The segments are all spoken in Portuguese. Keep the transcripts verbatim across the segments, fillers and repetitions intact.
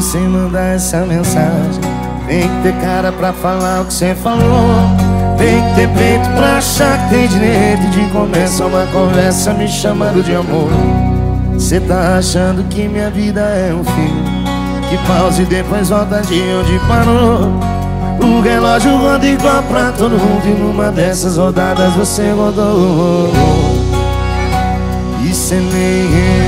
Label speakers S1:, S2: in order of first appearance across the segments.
S1: sem mandar essa mensagem. Tem que ter cara pra falar o que cê falou. Tem que ter peito pra achar que tem direito de começar uma conversa me chamando de amor. Cê tá achando que minha vida é um filme que pausa e depois volta de onde parou. O relógio roda igual pra todo mundo e numa dessas rodadas você rodou. E cê nem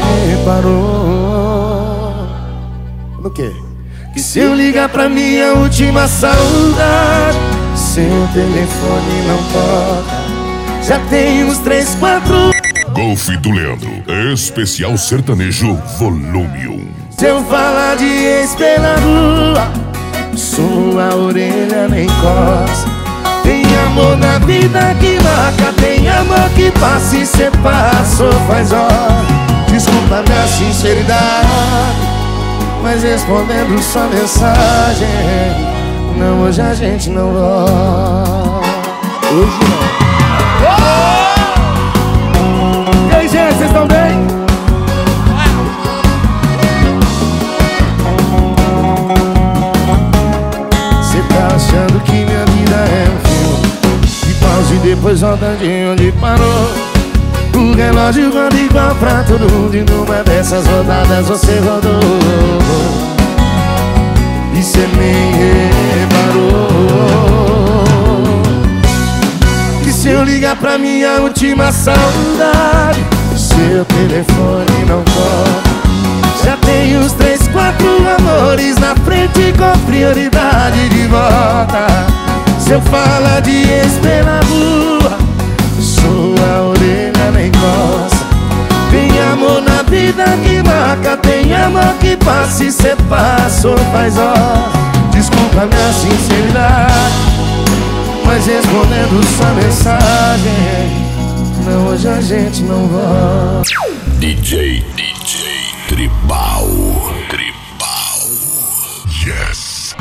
S1: reparou no quê? Que se eu ligar pra minha última saudade, seu telefone não toca. Já tem uns três, quatro.
S2: Golfe do Leandro, especial sertanejo volume um.
S1: Se eu falar de ex pela rua, sua orelha nem coça. Tem amor na vida que marca, tem amor que passa e cê passou faz hora. Desculpa minha sinceridade, mas respondendo sua mensagem, não, hoje a gente não volta. Hoje não. E aí, gente, vocês estão bem? Cê tá achando que minha vida é um filme que pausa e depois volta de onde parou. O relógio roda igual pra todo mundo e numa dessas rodadas você rodou. E cê nem reparou que se eu ligar pra minha última saudade, seu telefone não toca. Já tem uns três, quatro amores na frente com prioridade de volta. Se eu falar de ex pela rua, sua orelha nem coça. Tem amor na vida que marca, tem amor que passa e cê passou faz hora. Desculpa minha sinceridade, mas respondendo sua mensagem, não, hoje a gente não volta.